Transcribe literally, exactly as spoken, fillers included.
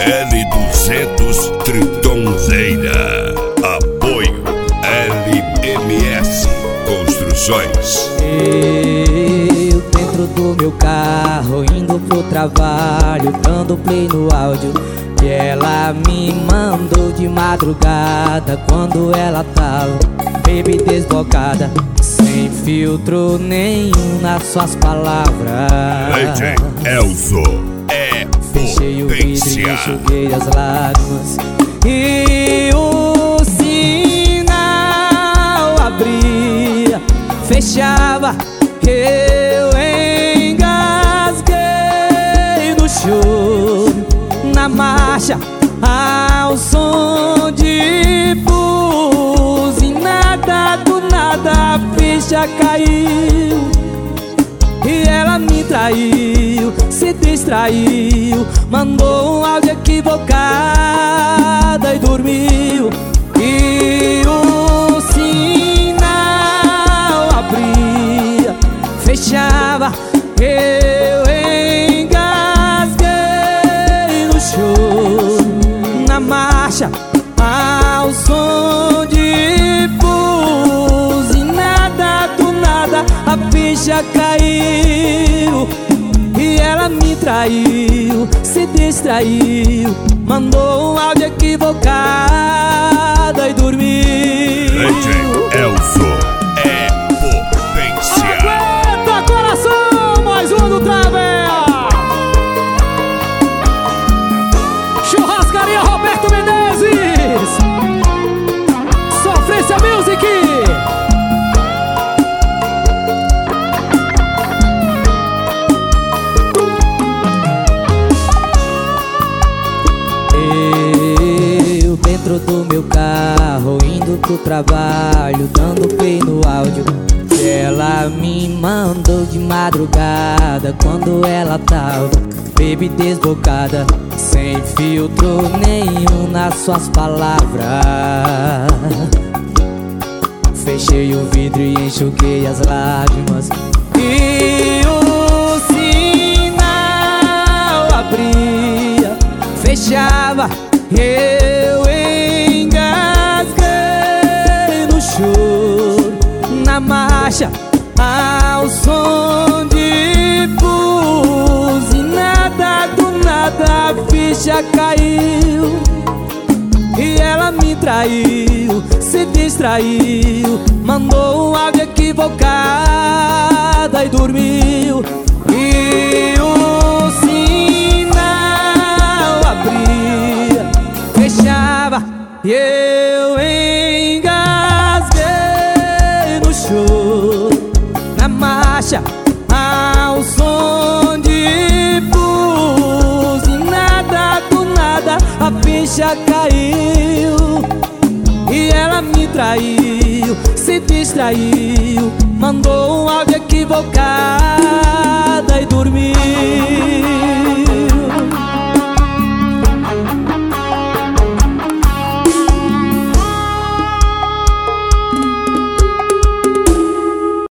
L duzentos Tritonzeira. Apoio L M S Construções. Eu dentro do meu carro, indo pro trabalho, dando play no áudio que ela me mandou de madrugada, quando ela tava baby desbocada, sem filtro nenhum nas suas palavras. D J Elzo é Fechei o vidro e potência. enxuguei as lágrimas, e o sinal abria, fechava, eu engasguei no choro, na marcha, ao som de buzinada. Do nada a ficha caiu e ela me traiu, se distraiu, mandou um áudio equivocado e dormiu. E o sinal abria, fechava, eu engasguei no choro, na marcha, ao som de buzinada. Do nada a ficha caiu e ela me traiu, se distraiu, mandou um áudio equivocado e dormiu. D J Elzo é potência. Aguenta, coração, mais um do Travel. Churrascaria Roberto Menezes, Sofrência Music. Eu dentro do meu carro, indo pro trabalho, dando play no áudio que ela me mandou de madrugada, quando ela tava baby desbocada, sem filtro nenhum nas suas palavras. Fechei o vidro e enxuguei as lágrimas, e o sinal abria, fechava, eu engasguei no choro, na marcha, ao som de buzinada. Do nada a ficha caiu e ela me traiu, se distraiu, mandou um áudio equivocado e dormiu. E o sinal abria, fechava, e eu engasguei no choro, na marcha, ao som de buzinada. Do nada a ficha caiu e ela me traiu, se distraiu, mandou um áudio equivocado e dormiu.